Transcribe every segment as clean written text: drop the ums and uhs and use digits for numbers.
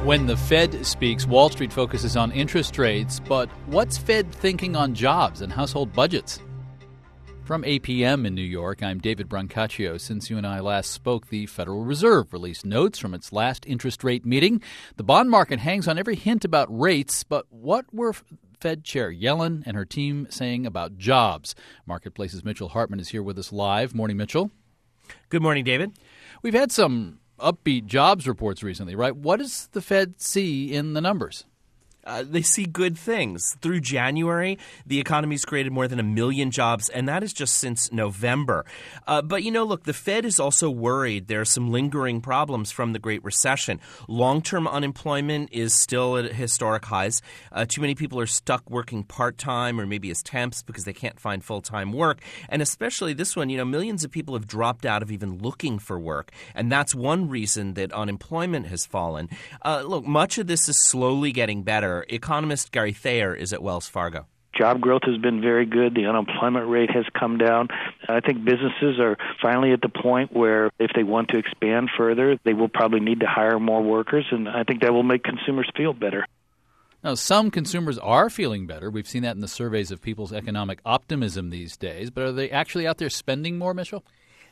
When the Fed speaks, Wall Street focuses on interest rates, but what's Fed thinking on jobs and household budgets? From APM in New York, I'm David Brancaccio. Since you and I last spoke, the Federal Reserve released notes from its last interest rate meeting. The bond market hangs on every hint about rates, but what were Fed Chair Yellen and her team saying about jobs? Marketplace's Mitchell Hartman is here with us live. Morning, Mitchell. Good morning, David. We've had some upbeat jobs reports recently, right? What does the Fed see in the numbers? They see good things. Through January, the economy's created more than 1 million jobs, and that is just since November. But, look, the Fed is also worried there are some lingering problems from the Great Recession. Long-term unemployment is still at historic highs. Too many people are stuck working part-time or maybe as temps because they can't find full-time work. And especially this one, millions of people have dropped out of even looking for work. And that's one reason that unemployment has fallen. Look, much of this is slowly getting better. Economist Gary Thayer is at Wells Fargo. Job growth has been very good. The unemployment rate has come down. I think businesses are finally at the point where if they want to expand further, they will probably need to hire more workers, and I think that will make consumers feel better. Now, some consumers are feeling better. We've seen that in the surveys of people's economic optimism these days. But are they actually out there spending more, Mitchell?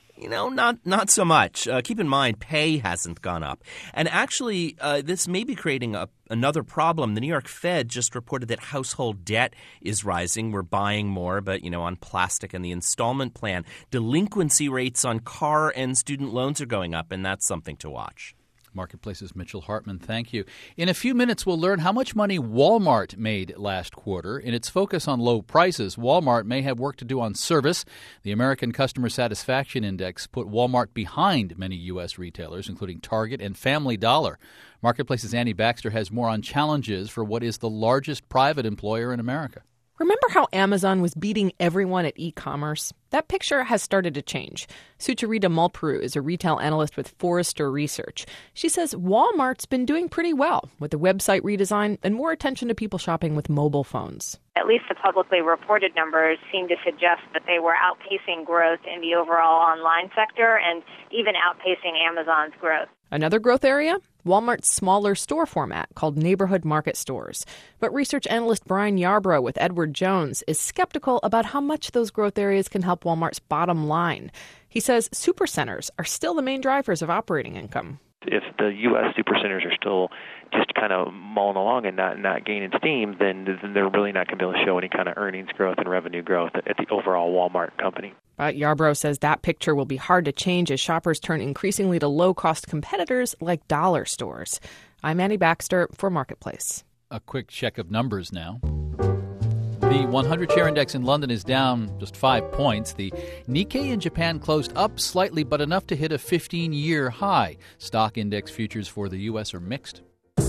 Not so much. Keep in mind, pay hasn't gone up. And actually, this may be creating another problem. The New York Fed just reported that household debt is rising. We're buying more, but, on plastic and the installment plan. Delinquency rates on car and student loans are going up, and that's something to watch. Marketplace's Mitchell Hartman, thank you. In a few minutes, we'll learn how much money Walmart made last quarter. In its focus on low prices, Walmart may have work to do on service. The American Customer Satisfaction Index put Walmart behind many U.S. retailers, including Target and Family Dollar. Marketplace's Annie Baxter has more on challenges for what is the largest private employer in America. Remember how Amazon was beating everyone at e-commerce? That picture has started to change. Sucharita Malparu is a retail analyst with Forrester Research. She says Walmart's been doing pretty well with the website redesign and more attention to people shopping with mobile phones. At least the publicly reported numbers seem to suggest that they were outpacing growth in the overall online sector and even outpacing Amazon's growth. Another growth area? Walmart's smaller store format called neighborhood market stores. But research analyst Brian Yarbrough with Edward Jones is skeptical about how much those growth areas can help Walmart's bottom line. He says supercenters are still the main drivers of operating income. If the U.S. supercenters are still just kind of mulling along and not gaining steam, then they're really not going to be able to show any kind of earnings growth and revenue growth at the overall Walmart company. But Yarbrough says that picture will be hard to change as shoppers turn increasingly to low-cost competitors like dollar stores. I'm Annie Baxter for Marketplace. A quick check of numbers now. The 100-share index in London is down just 5 points. The Nikkei in Japan closed up slightly, but enough to hit a 15-year high. Stock index futures for the U.S. are mixed.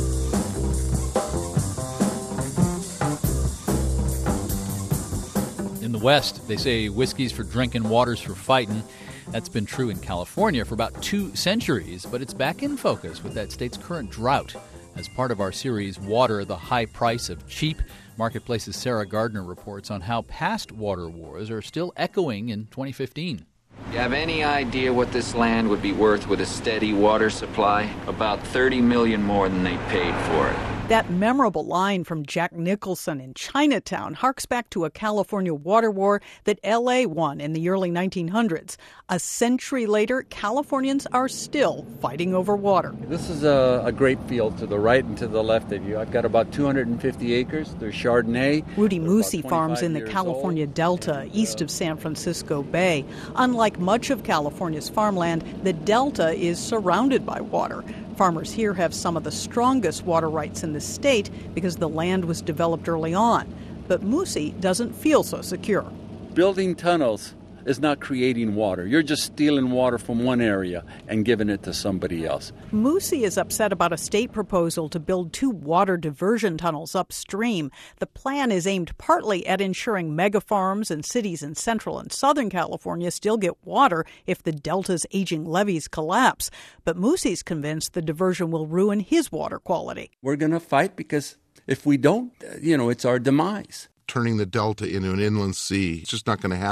In the West, they say whiskey's for drinking, water's for fighting. That's been true in California for about 2 centuries, but it's back in focus with that state's current drought. As part of our series, Water, the High Price of Cheap, Marketplace's Sarah Gardner reports on how past water wars are still echoing in 2015. You have any idea what this land would be worth with a steady water supply? About $30 million more than they paid for it. That memorable line from Jack Nicholson in Chinatown harks back to a California water war that L.A. won in the early 1900s. A century later, Californians are still fighting over water. This is a great field to the right and to the left of you. I've got about 250 acres. There's Chardonnay. Rudy Musi farms in the California Delta, east of San Francisco Bay. Unlike much of California's farmland, the Delta is surrounded by water. Farmers here have some of the strongest water rights in the state because the land was developed early on. But Musi doesn't feel so secure. Building tunnels is not creating water. You're just stealing water from one area and giving it to somebody else. Musi is upset about a state proposal to build 2 water diversion tunnels upstream. The plan is aimed partly at ensuring mega farms and cities in central and southern California still get water if the Delta's aging levees collapse. But Musi's convinced the diversion will ruin his water quality. We're going to fight because if we don't, it's our demise. Turning the Delta into an inland sea, it's just not going to happen.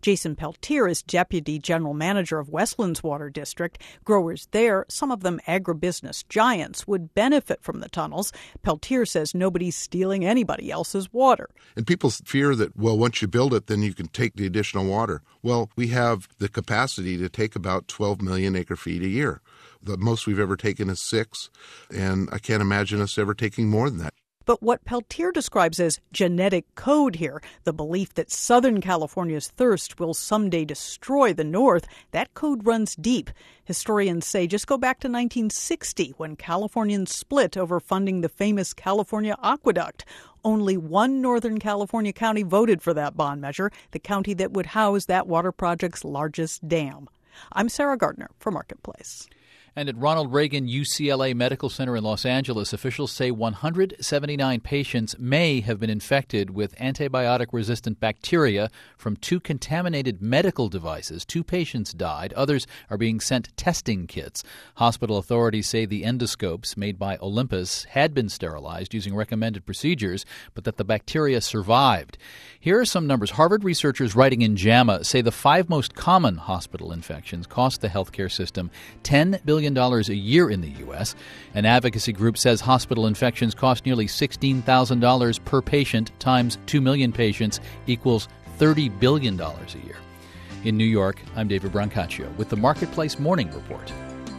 Jason Peltier is Deputy General Manager of Westlands Water District. Growers there, some of them agribusiness giants, would benefit from the tunnels. Peltier says nobody's stealing anybody else's water. And people fear that, well, once you build it, then you can take the additional water. Well, we have the capacity to take about 12 million acre feet a year. The most we've ever taken is 6, and I can't imagine us ever taking more than that. But what Peltier describes as genetic code here, the belief that Southern California's thirst will someday destroy the North, that code runs deep. Historians say just go back to 1960 when Californians split over funding the famous California Aqueduct. Only one Northern California county voted for that bond measure, the county that would house that water project's largest dam. I'm Sarah Gardner for Marketplace. And at Ronald Reagan UCLA Medical Center in Los Angeles, officials say 179 patients may have been infected with antibiotic-resistant bacteria from 2 contaminated medical devices. 2 patients died. Others are being sent testing kits. Hospital authorities say the endoscopes made by Olympus had been sterilized using recommended procedures, but that the bacteria survived. Here are some numbers. Harvard researchers writing in JAMA say the 5 most common hospital infections cost the healthcare system $10 billion a year in the U.S. An advocacy group says hospital infections cost nearly $16,000 per patient times 2 million patients equals $30 billion a year. In New York, I'm David Brancaccio with the Marketplace Morning Report.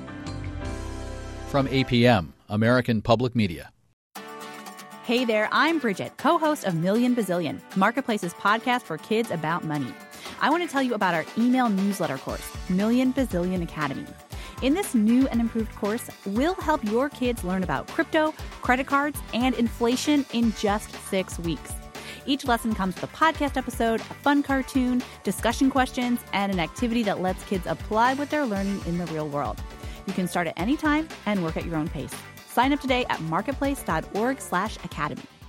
From APM, American Public Media. Hey there, I'm Bridget, co-host of Million Bazillion, Marketplace's podcast for kids about money. I want to tell you about our email newsletter course, Million Bazillion Academy. In this new and improved course, we'll help your kids learn about crypto, credit cards, and inflation in just 6 weeks. Each lesson comes with a podcast episode, a fun cartoon, discussion questions, and an activity that lets kids apply what they're learning in the real world. You can start at any time and work at your own pace. Sign up today at marketplace.org/academy.